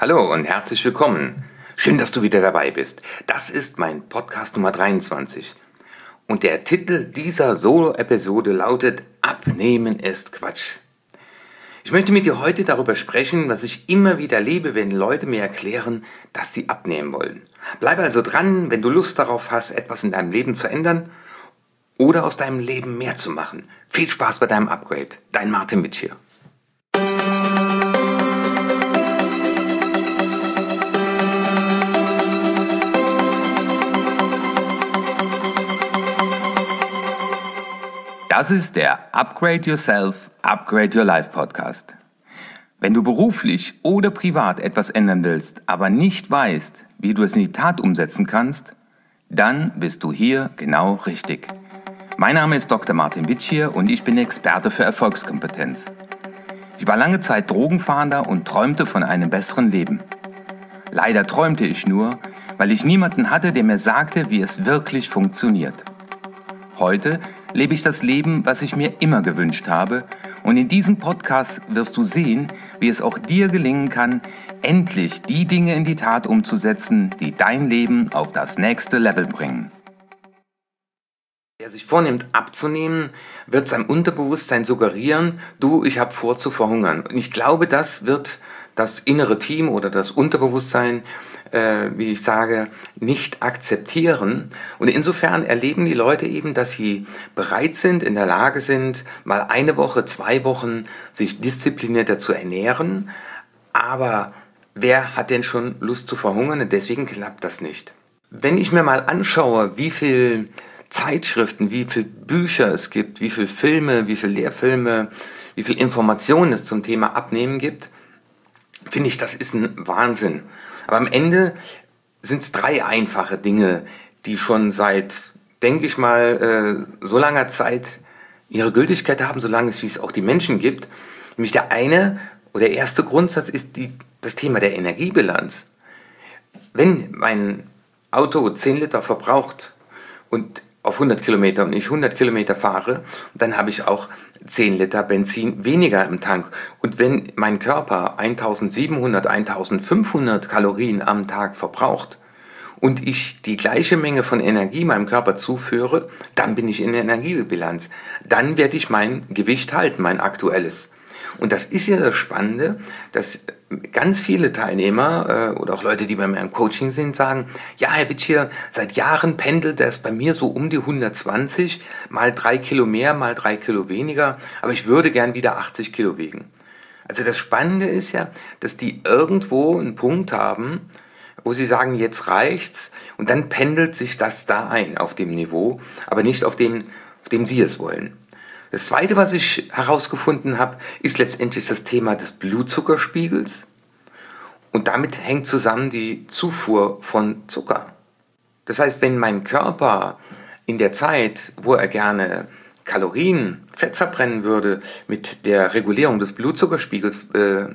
Hallo und herzlich willkommen. Schön, dass du wieder dabei bist. Das ist mein Podcast Nummer 23. Und der Titel dieser Solo-Episode lautet Abnehmen ist Quatsch. Ich möchte mit dir heute darüber sprechen, was ich immer wieder erlebe, wenn Leute mir erklären, dass sie abnehmen wollen. Bleib also dran, wenn du Lust darauf hast, etwas in deinem Leben zu ändern oder aus deinem Leben mehr zu machen. Viel Spaß bei deinem Upgrade. Dein Martin Witsch hier. Das ist der Upgrade Yourself, Upgrade Your Life Podcast. Wenn du beruflich oder privat etwas ändern willst, aber nicht weißt, wie du es in die Tat umsetzen kannst, dann bist du hier genau richtig. Mein Name ist Dr. Martin Witsch hier und ich bin Experte für Erfolgskompetenz. Ich war lange Zeit Drogenfahnder und träumte von einem besseren Leben. Leider träumte ich nur, weil ich niemanden hatte, der mir sagte, wie es wirklich funktioniert. Heute lebe ich das Leben, was ich mir immer gewünscht habe, und in diesem Podcast wirst du sehen, wie es auch dir gelingen kann, endlich die Dinge in die Tat umzusetzen, die dein Leben auf das nächste Level bringen. Wer sich vornimmt abzunehmen, wird seinem Unterbewusstsein suggerieren, ich habe vor zu verhungern. Und ich glaube, das wird das innere Team oder das Unterbewusstsein, wie ich sage, nicht akzeptieren. Und insofern erleben die Leute eben, dass sie bereit sind, in der Lage sind, mal eine Woche, 2 Wochen sich disziplinierter zu ernähren. Aber wer hat denn schon Lust zu verhungern? Und deswegen klappt das nicht. Wenn ich mir mal anschaue, wie viel Zeitschriften, wie viele Bücher es gibt, wie viele Filme, wie viele Lehrfilme, wie viele Informationen es zum Thema Abnehmen gibt, finde ich, das ist ein Wahnsinn. Aber am Ende sind es 3 einfache Dinge, die schon seit, denke ich mal, so langer Zeit ihre Gültigkeit haben, solange es wie es auch die Menschen gibt. Nämlich der erste Grundsatz ist das Thema der Energiebilanz. Wenn mein Auto 10 Liter verbraucht und auf 100 Kilometer und ich 100 Kilometer fahre, dann habe ich auch 10 Liter Benzin weniger im Tank. Und wenn mein Körper 1700, 1500 Kalorien am Tag verbraucht und ich die gleiche Menge von Energie meinem Körper zuführe, dann bin ich in der Energiebilanz. Dann werde ich mein Gewicht halten, mein aktuelles. Und das ist ja das Spannende, dass ganz viele Teilnehmer oder auch Leute, die bei mir im Coaching sind, sagen, ja, Herr Witsch, hier, seit Jahren pendelt das bei mir so um die 120, mal 3 Kilo mehr, mal 3 Kilo weniger, aber ich würde gern wieder 80 Kilo wiegen. Also das Spannende ist ja, dass die irgendwo einen Punkt haben, wo sie sagen, jetzt reicht's, und dann pendelt sich das da ein auf dem Niveau, aber nicht auf dem sie es wollen. Das Zweite, was ich herausgefunden habe, ist letztendlich das Thema des Blutzuckerspiegels. Und damit hängt zusammen die Zufuhr von Zucker. Das heißt, wenn mein Körper in der Zeit, wo er gerne Kalorien, Fett verbrennen würde, mit der Regulierung des Blutzuckerspiegels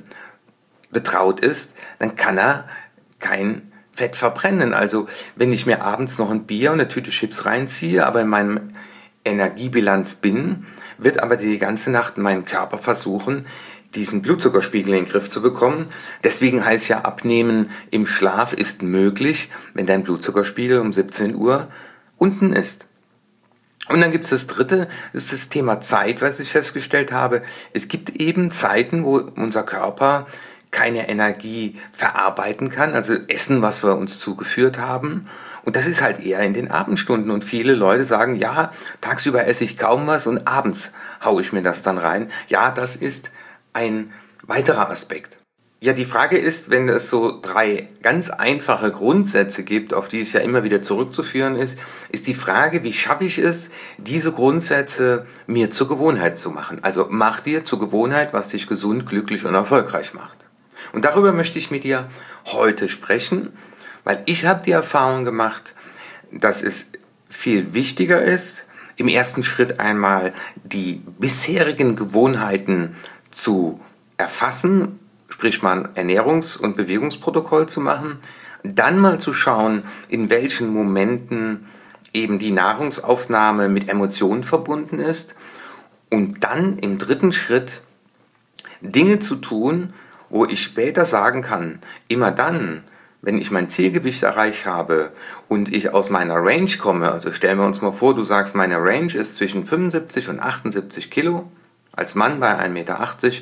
betraut ist, dann kann er kein Fett verbrennen. Also wenn ich mir abends noch ein Bier und eine Tüte Chips reinziehe, aber in meinem Energiebilanz bin, wird aber die ganze Nacht mein Körper versuchen, diesen Blutzuckerspiegel in den Griff zu bekommen. Deswegen heißt ja, Abnehmen im Schlaf ist möglich, wenn dein Blutzuckerspiegel um 17 Uhr unten ist. Und dann gibt es das Dritte, das ist das Thema Zeit, was ich festgestellt habe. Es gibt eben Zeiten, wo unser Körper keine Energie verarbeiten kann, also Essen, was wir uns zugeführt haben. Und das ist halt eher in den Abendstunden. Und viele Leute sagen, ja, tagsüber esse ich kaum was und abends haue ich mir das dann rein. Ja, das ist ein weiterer Aspekt. Ja, die Frage ist, wenn es so 3 ganz einfache Grundsätze gibt, auf die es ja immer wieder zurückzuführen ist die Frage, wie schaffe ich es, diese Grundsätze mir zur Gewohnheit zu machen? Also mach dir zur Gewohnheit, was dich gesund, glücklich und erfolgreich macht. Und darüber möchte ich mit dir heute sprechen, weil ich habe die Erfahrung gemacht, dass es viel wichtiger ist, im ersten Schritt einmal die bisherigen Gewohnheiten zu erfassen, sprich mal ein Ernährungs- und Bewegungsprotokoll zu machen, dann mal zu schauen, in welchen Momenten eben die Nahrungsaufnahme mit Emotionen verbunden ist und dann im dritten Schritt Dinge zu tun, wo ich später sagen kann, immer dann, wenn ich mein Zielgewicht erreicht habe und ich aus meiner Range komme, also stellen wir uns mal vor, du sagst, meine Range ist zwischen 75 und 78 Kilo, als Mann bei 1,80 Meter.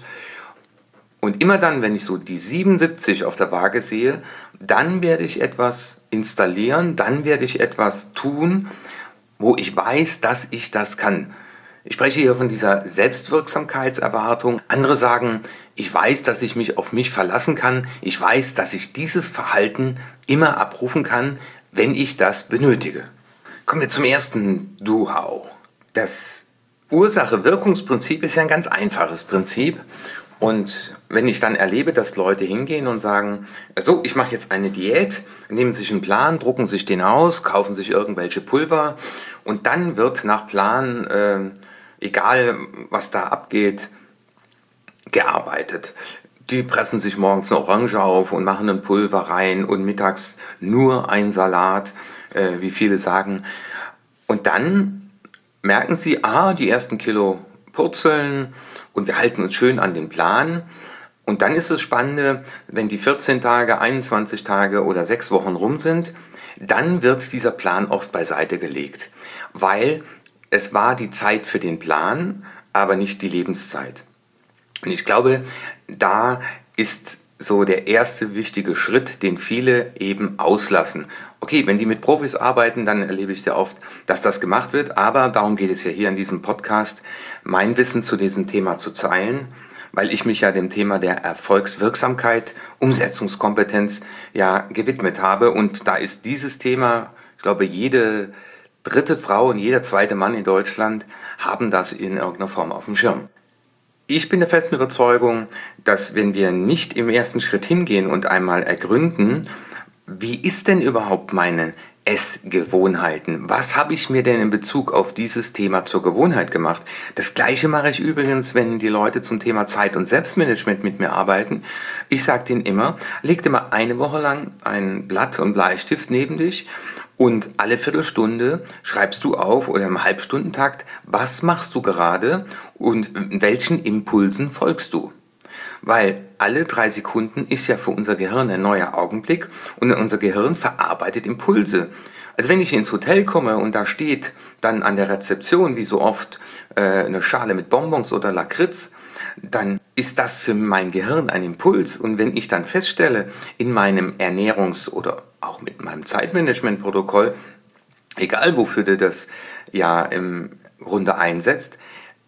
Und immer dann, wenn ich so die 77 auf der Waage sehe, dann werde ich etwas installieren, dann werde ich etwas tun, wo ich weiß, dass ich das kann. Ich spreche hier von dieser Selbstwirksamkeitserwartung. Andere sagen, ich weiß, dass ich mich auf mich verlassen kann. Ich weiß, dass ich dieses Verhalten immer abrufen kann, wenn ich das benötige. Kommen wir zum ersten Do-How. Das Ursache-Wirkungsprinzip ist ja ein ganz einfaches Prinzip. Und wenn ich dann erlebe, dass Leute hingehen und sagen, so, ich mache jetzt eine Diät, nehmen sich einen Plan, drucken sich den aus, kaufen sich irgendwelche Pulver und dann wird nach Plan, egal was da abgeht, gearbeitet. Die pressen sich morgens eine Orange auf und machen ein Pulver rein und mittags nur ein Salat, wie viele sagen. Und dann merken sie, die ersten Kilo purzeln und wir halten uns schön an den Plan. Und dann ist es Spannende, wenn die 14 Tage, 21 Tage oder 6 Wochen rum sind, dann wird dieser Plan oft beiseite gelegt, weil es war die Zeit für den Plan, aber nicht die Lebenszeit. Und ich glaube, da ist so der erste wichtige Schritt, den viele eben auslassen. Okay, wenn die mit Profis arbeiten, dann erlebe ich sehr oft, dass das gemacht wird, aber darum geht es ja hier in diesem Podcast, mein Wissen zu diesem Thema zu teilen, weil ich mich ja dem Thema der Erfolgswirksamkeit, Umsetzungskompetenz ja gewidmet habe und da ist dieses Thema, ich glaube, jede dritte Frau und jeder zweite Mann in Deutschland haben das in irgendeiner Form auf dem Schirm. Ich bin der festen Überzeugung, dass wenn wir nicht im ersten Schritt hingehen und einmal ergründen, wie ist denn überhaupt meine Essgewohnheiten? Was habe ich mir denn in Bezug auf dieses Thema zur Gewohnheit gemacht? Das Gleiche mache ich übrigens, wenn die Leute zum Thema Zeit- und Selbstmanagement mit mir arbeiten. Ich sage denen immer, leg dir mal eine Woche lang ein Blatt und Bleistift neben dich und alle Viertelstunde schreibst du auf oder im Halbstundentakt, was machst du gerade und welchen Impulsen folgst du? Weil alle 3 Sekunden ist ja für unser Gehirn ein neuer Augenblick und unser Gehirn verarbeitet Impulse. Also wenn ich ins Hotel komme und da steht dann an der Rezeption, wie so oft, eine Schale mit Bonbons oder Lakritz, dann ist das für mein Gehirn ein Impuls. Und wenn ich dann feststelle, in meinem Ernährungs- oder auch mit meinem Zeitmanagement-Protokoll, egal wofür du das ja im Grunde einsetzt,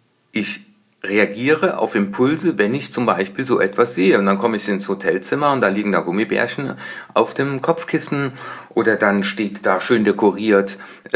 ich reagiere auf Impulse, wenn ich zum Beispiel so etwas sehe. Und dann komme ich ins Hotelzimmer und da liegen da Gummibärchen auf dem Kopfkissen oder dann steht da schön dekoriert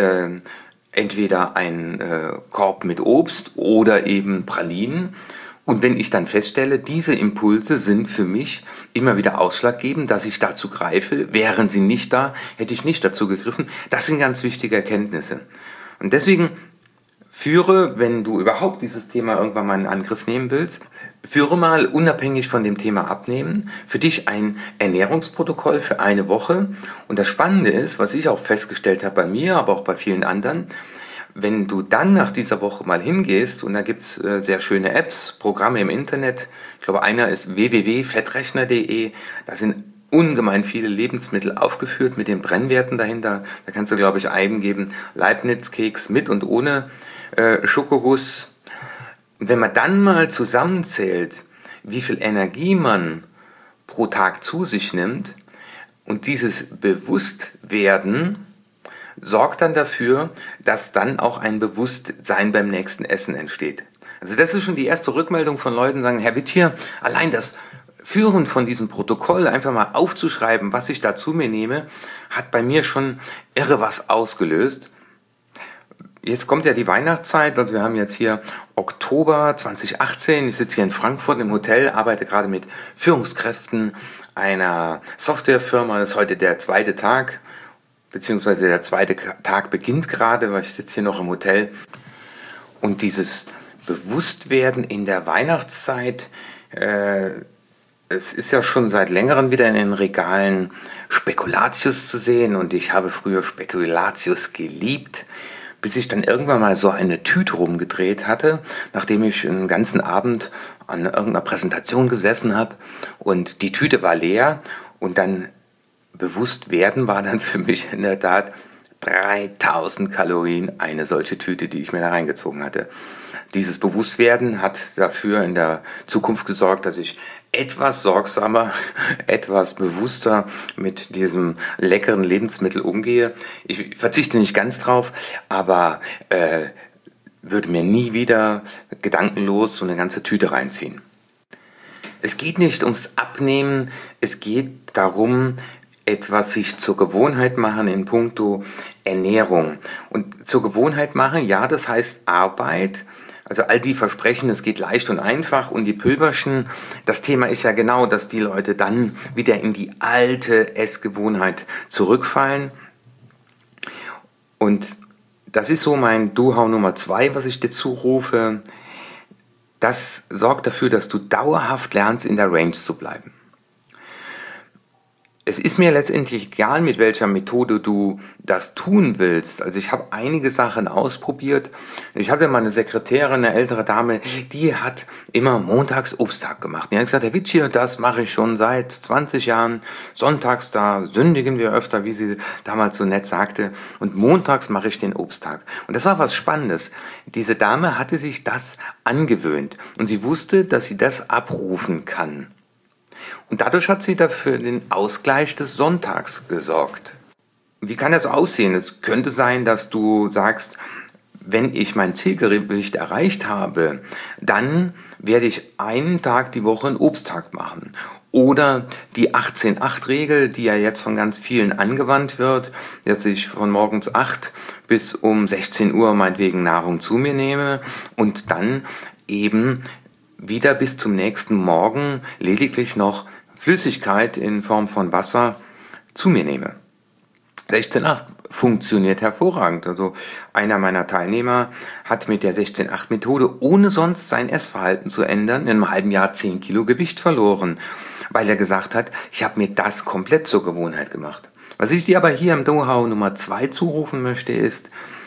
entweder ein Korb mit Obst oder eben Pralinen. Und wenn ich dann feststelle, diese Impulse sind für mich immer wieder ausschlaggebend, dass ich dazu greife, wären sie nicht da, hätte ich nicht dazu gegriffen. Das sind ganz wichtige Erkenntnisse. Und deswegen führe, wenn du überhaupt dieses Thema irgendwann mal in Angriff nehmen willst, führe mal unabhängig von dem Thema Abnehmen für dich ein Ernährungsprotokoll für eine Woche. Und das Spannende ist, was ich auch festgestellt habe bei mir, aber auch bei vielen anderen, wenn du dann nach dieser Woche mal hingehst, und da gibt es sehr schöne Apps, Programme im Internet, ich glaube einer ist www.fettrechner.de, da sind ungemein viele Lebensmittel aufgeführt mit den Brennwerten dahinter. Da kannst du, glaube ich, eingeben, Leibniz-Keks mit und ohne Schokoguss. Und wenn man dann mal zusammenzählt, wie viel Energie man pro Tag zu sich nimmt und dieses Bewusstwerden sorgt dann dafür, dass dann auch ein Bewusstsein beim nächsten Essen entsteht. Also das ist schon die erste Rückmeldung von Leuten, die sagen, Herr Witthier, allein das Führen von diesem Protokoll, einfach mal aufzuschreiben, was ich da zu mir nehme, hat bei mir schon irre was ausgelöst. Jetzt kommt ja die Weihnachtszeit, also wir haben jetzt hier Oktober 2018, ich sitze hier in Frankfurt im Hotel, arbeite gerade mit Führungskräften einer Softwarefirma, das ist heute der zweite Tag, beziehungsweise der zweite Tag beginnt gerade, weil ich sitze hier noch im Hotel. Und dieses Bewusstwerden in der Weihnachtszeit, es ist ja schon seit längerem wieder in den Regalen Spekulatius zu sehen und ich habe früher Spekulatius geliebt. bis ich dann irgendwann mal so eine Tüte rumgedreht hatte, nachdem ich einen ganzen Abend an irgendeiner Präsentation gesessen habe und die Tüte war leer und dann bewusst werden war dann für mich in der Tat 3000 Kalorien eine solche Tüte, die ich mir da reingezogen hatte. Dieses Bewusstwerden hat dafür in der Zukunft gesorgt, dass ich etwas sorgsamer, etwas bewusster mit diesem leckeren Lebensmittel umgehe. Ich verzichte nicht ganz drauf, aber würde mir nie wieder gedankenlos so eine ganze Tüte reinziehen. Es geht nicht ums Abnehmen, es geht darum, etwas sich zur Gewohnheit machen in puncto Ernährung. Und zur Gewohnheit machen, ja, das heißt Arbeit. Also all die Versprechen, es geht leicht und einfach und die Pülverchen, das Thema ist ja genau, dass die Leute dann wieder in die alte Essgewohnheit zurückfallen. Und das ist so mein Do-How Nummer 2, was ich dir zurufe. Das sorgt dafür, dass du dauerhaft lernst, in der Range zu bleiben. Es ist mir letztendlich egal, mit welcher Methode du das tun willst. Also ich habe einige Sachen ausprobiert. Ich hatte mal eine Sekretärin, eine ältere Dame, die hat immer montags Obsttag gemacht. Die hat gesagt, Herr Witschi, das mache ich schon seit 20 Jahren. Sonntags, da sündigen wir öfter, wie sie damals so nett sagte. Und montags mache ich den Obsttag. Und das war was Spannendes. Diese Dame hatte sich das angewöhnt. Und sie wusste, dass sie das abrufen kann. Und dadurch hat sie dafür den Ausgleich des Sonntags gesorgt. Wie kann das aussehen? Es könnte sein, dass du sagst, wenn ich mein Zielgewicht erreicht habe, dann werde ich einen Tag die Woche einen Obsttag machen. Oder die 18-8-Regel, die ja jetzt von ganz vielen angewandt wird, dass ich von morgens 8 bis um 16 Uhr meinetwegen Nahrung zu mir nehme und dann eben wieder bis zum nächsten Morgen lediglich noch Flüssigkeit in Form von Wasser zu mir nehme. 16,8 funktioniert hervorragend. Also einer meiner Teilnehmer hat mit der 16,8-Methode, ohne sonst sein Essverhalten zu ändern, in einem halben Jahr 10 Kilo Gewicht verloren, weil er gesagt hat, ich habe mir das komplett zur Gewohnheit gemacht. Was ich dir aber hier im Know-how Nummer 2 zurufen möchte, ist,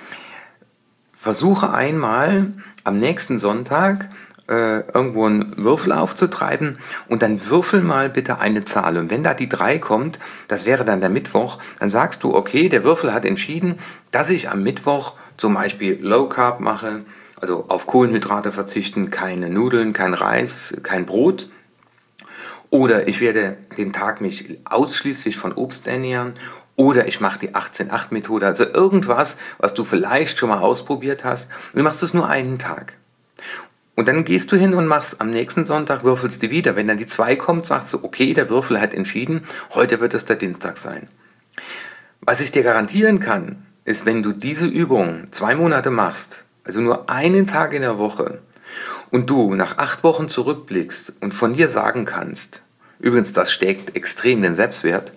versuche einmal am nächsten Sonntag irgendwo einen Würfel aufzutreiben und dann würfel mal bitte eine Zahl. Und wenn da die 3 kommt, das wäre dann der Mittwoch, dann sagst du, okay, der Würfel hat entschieden, dass ich am Mittwoch zum Beispiel Low Carb mache, also auf Kohlenhydrate verzichten, keine Nudeln, kein Reis, kein Brot. Oder ich werde den Tag mich ausschließlich von Obst ernähren. Oder ich mache die 18-8-Methode, also irgendwas, was du vielleicht schon mal ausprobiert hast. Und du machst es nur einen Tag. Und dann gehst du hin und machst am nächsten Sonntag, würfelst du wieder. Wenn dann die 2 kommt, sagst du, okay, der Würfel hat entschieden, heute wird es der Dienstag sein. Was ich dir garantieren kann, ist, wenn du diese Übung 2 Monate machst, also nur einen Tag in der Woche, und du nach 8 Wochen zurückblickst und von dir sagen kannst, übrigens, das stärkt extrem den Selbstwert,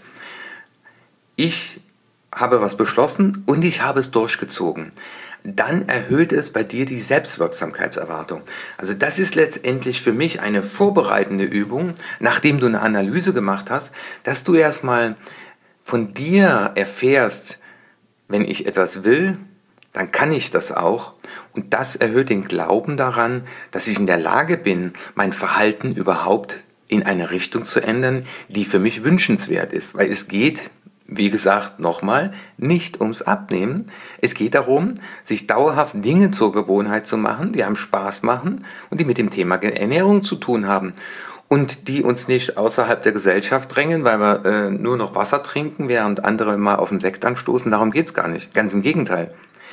ich habe was beschlossen und ich habe es durchgezogen, dann erhöht es bei dir die Selbstwirksamkeitserwartung. Also das ist letztendlich für mich eine vorbereitende Übung, nachdem du eine Analyse gemacht hast, dass du erstmal von dir erfährst, wenn ich etwas will, dann kann ich das auch. Und das erhöht den Glauben daran, dass ich in der Lage bin, mein Verhalten überhaupt in eine Richtung zu ändern, die für mich wünschenswert ist. Weil es geht, wie gesagt, nochmal, nicht ums Abnehmen. Es geht darum, sich dauerhaft Dinge zur Gewohnheit zu machen, die einem Spaß machen und die mit dem Thema Ernährung zu tun haben. Und die uns nicht außerhalb der Gesellschaft drängen, weil wir nur noch Wasser trinken, während andere mal auf den Sekt anstoßen. Darum geht's gar nicht. Ganz im Gegenteil.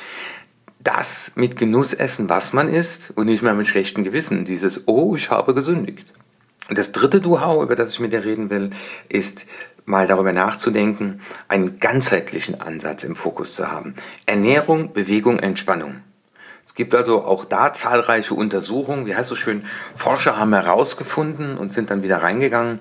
Das mit Genuss essen, was man isst und nicht mehr mit schlechtem Gewissen. Dieses, oh, ich habe gesündigt. Und das dritte Know-how, über das ich mit dir reden will, ist mal darüber nachzudenken, einen ganzheitlichen Ansatz im Fokus zu haben. Ernährung, Bewegung, Entspannung. Es gibt also auch da zahlreiche Untersuchungen, wie heißt es so schön, Forscher haben herausgefunden und sind dann wieder reingegangen.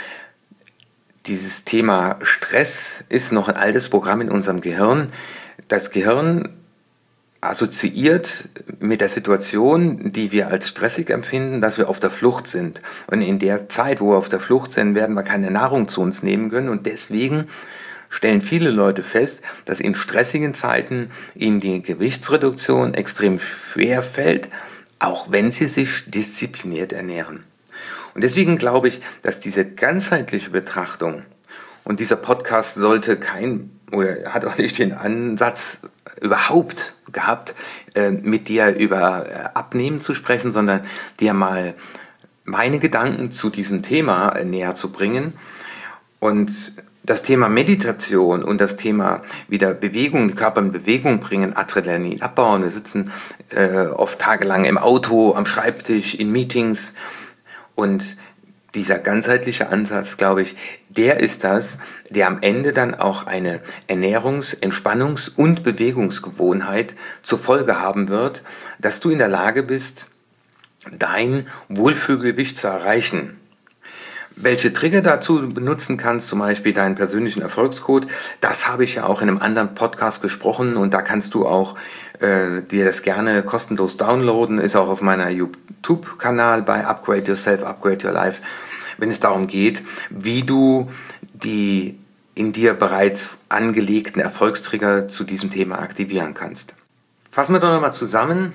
Dieses Thema Stress ist noch ein altes Programm in unserem Gehirn. Das Gehirn assoziiert mit der Situation, die wir als stressig empfinden, dass wir auf der Flucht sind. Und in der Zeit, wo wir auf der Flucht sind, werden wir keine Nahrung zu uns nehmen können und deswegen stellen viele Leute fest, dass in stressigen Zeiten ihnen die Gewichtsreduktion extrem schwer fällt, auch wenn sie sich diszipliniert ernähren. Und deswegen glaube ich, dass diese ganzheitliche Betrachtung, und dieser Podcast sollte hat auch nicht den Ansatz überhaupt gehabt, mit dir über Abnehmen zu sprechen, sondern dir mal meine Gedanken zu diesem Thema näher zu bringen. Und das Thema Meditation und das Thema wieder Bewegung, den Körper in Bewegung bringen, Adrenalin abbauen. Wir sitzen oft tagelang im Auto, am Schreibtisch, in Meetings. Und dieser ganzheitliche Ansatz, glaube ich, der ist das, der am Ende dann auch eine Ernährungs-, Entspannungs- und Bewegungsgewohnheit zur Folge haben wird, dass du in der Lage bist, dein Wohlfühlgewicht zu erreichen. Welche Trigger dazu benutzen kannst, zum Beispiel deinen persönlichen Erfolgscode, das habe ich ja auch in einem anderen Podcast gesprochen und da kannst du auch dir das gerne kostenlos downloaden, ist auch auf meiner YouTube-Kanal bei Upgrade Yourself, Upgrade Your Life, wenn es darum geht, wie du die in dir bereits angelegten Erfolgstrigger zu diesem Thema aktivieren kannst. Fassen wir doch nochmal zusammen.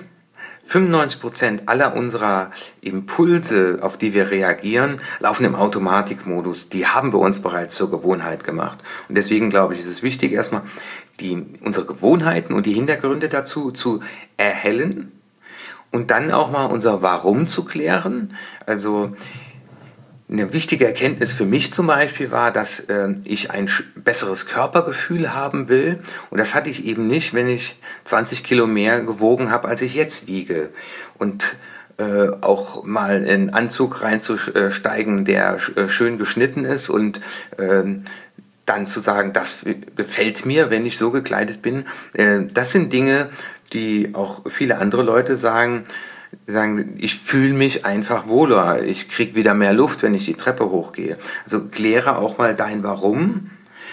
95% aller unserer Impulse, auf die wir reagieren, laufen im Automatikmodus. Die haben wir uns bereits zur Gewohnheit gemacht. Und deswegen glaube ich, ist es wichtig, erstmal unsere Gewohnheiten und die Hintergründe dazu zu erhellen und dann auch mal unser Warum zu klären. Also eine wichtige Erkenntnis für mich zum Beispiel war, dass ich ein besseres Körpergefühl haben will. Und das hatte ich eben nicht, wenn ich 20 Kilo mehr gewogen habe, als ich jetzt wiege. Und auch mal in einen Anzug reinzusteigen, der schön geschnitten ist und dann zu sagen, das gefällt mir, wenn ich so gekleidet bin. Das sind Dinge, die auch viele andere Leute sagen, ich fühle mich einfach wohler, ich kriege wieder mehr Luft, wenn ich die Treppe hochgehe. Also kläre auch mal dein Warum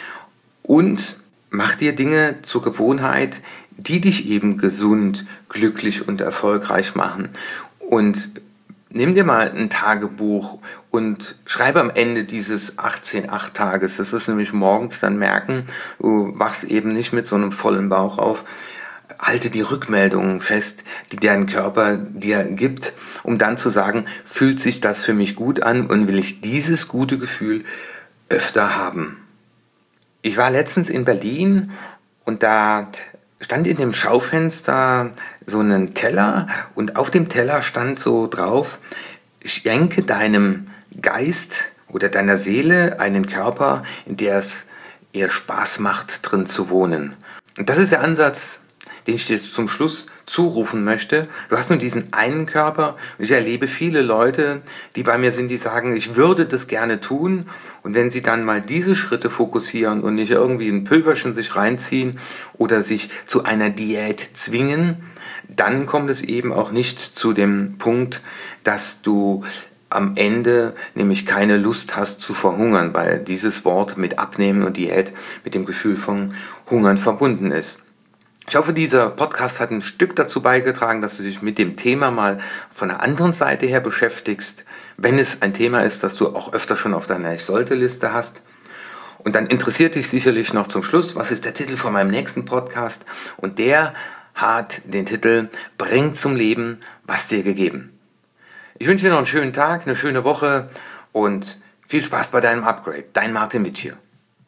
und mach dir Dinge zur Gewohnheit, die dich eben gesund, glücklich und erfolgreich machen. Und nimm dir mal ein Tagebuch und schreibe am Ende dieses 18-8-Tages, das wirst du nämlich morgens dann merken, du wachst eben nicht mit so einem vollen Bauch auf, halte die Rückmeldungen fest, die dein Körper dir gibt, um dann zu sagen, fühlt sich das für mich gut an und will ich dieses gute Gefühl öfter haben. Ich war letztens in Berlin und da stand in dem Schaufenster so ein Teller und auf dem Teller stand so drauf, schenke deinem Geist oder deiner Seele einen Körper, in der es ihr Spaß macht, drin zu wohnen. Und das ist der Ansatz, den ich dir zum Schluss zurufen möchte. Du hast nur diesen einen Körper. Ich erlebe viele Leute, die bei mir sind, die sagen, ich würde das gerne tun. Und wenn sie dann mal diese Schritte fokussieren und nicht irgendwie ein Pülverchen sich reinziehen oder sich zu einer Diät zwingen, dann kommt es eben auch nicht zu dem Punkt, dass du am Ende nämlich keine Lust hast zu verhungern, weil dieses Wort mit Abnehmen und Diät mit dem Gefühl von Hungern verbunden ist. Ich hoffe, dieser Podcast hat ein Stück dazu beigetragen, dass du dich mit dem Thema mal von der anderen Seite her beschäftigst, wenn es ein Thema ist, das du auch öfter schon auf deiner Ich-sollte-Liste hast. Und dann interessiert dich sicherlich noch zum Schluss, was ist der Titel von meinem nächsten Podcast? Und der hat den Titel Bring zum Leben, was dir gegeben. Ich wünsche dir noch einen schönen Tag, eine schöne Woche und viel Spaß bei deinem Upgrade. Dein Martin Witsch hier.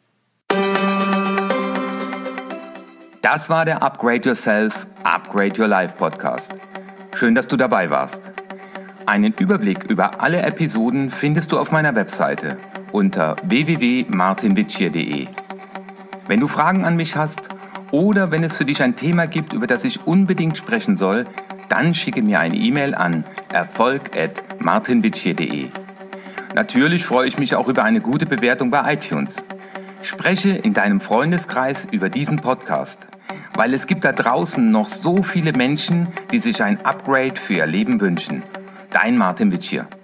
Das war der Upgrade Yourself, Upgrade Your Life Podcast. Schön, dass du dabei warst. Einen Überblick über alle Episoden findest du auf meiner Webseite unter www.martinwitschier.de. Wenn du Fragen an mich hast oder wenn es für dich ein Thema gibt, über das ich unbedingt sprechen soll, dann schicke mir eine E-Mail an erfolg@martinwitschier.de. Natürlich freue ich mich auch über eine gute Bewertung bei iTunes. Spreche in deinem Freundeskreis über diesen Podcast, weil es gibt da draußen noch so viele Menschen, die sich ein Upgrade für ihr Leben wünschen. Dein Martin Witsch hier.